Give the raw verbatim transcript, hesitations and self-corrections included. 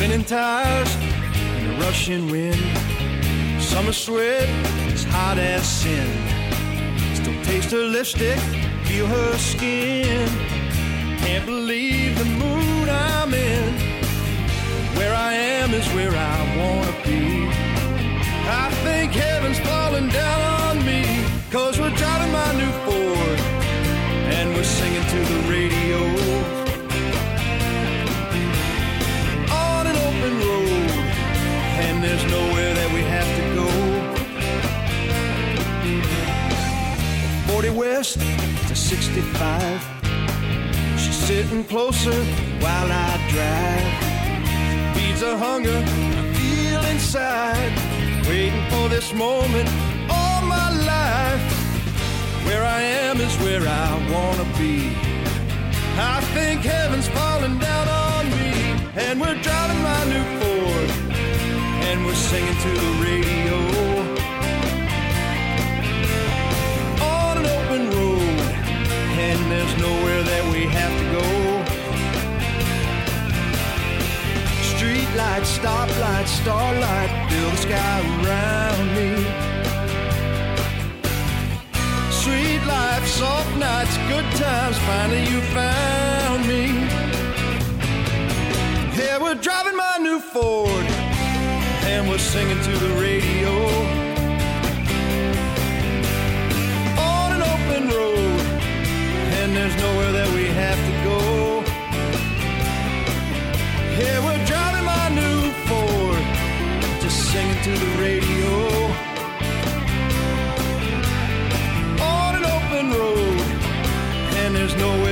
spinning tires in a rushing wind. Summer sweat is hot as sin. Still taste her lipstick, feel her skin. Can't believe the mood I'm in. Where I am is where I wanna be. I think heaven's falling down on me, 'cause we're driving my new Ford and we're singing to the radio. On an open road, and there's nowhere that we have to go. forty west to sixty-five. She's sitting closer while I drive. Feeds a hunger I feel inside, waiting for this moment all my life. Where I am is where I wanna be. I think heaven's falling down on me, and we're driving my new Ford and we're singing to the radio. On an open road, and there's nowhere that we have to go. Street lights, stoplights, starlight fill the sky around me. Sweet life, soft nights, good times, finally you found me. Yeah, we're driving my new Ford and we're singing to the radio. On an open road, and there's nowhere that we have to go. Yeah, we're driving my new Ford, just singing to the radio. On an open road, and there's nowhere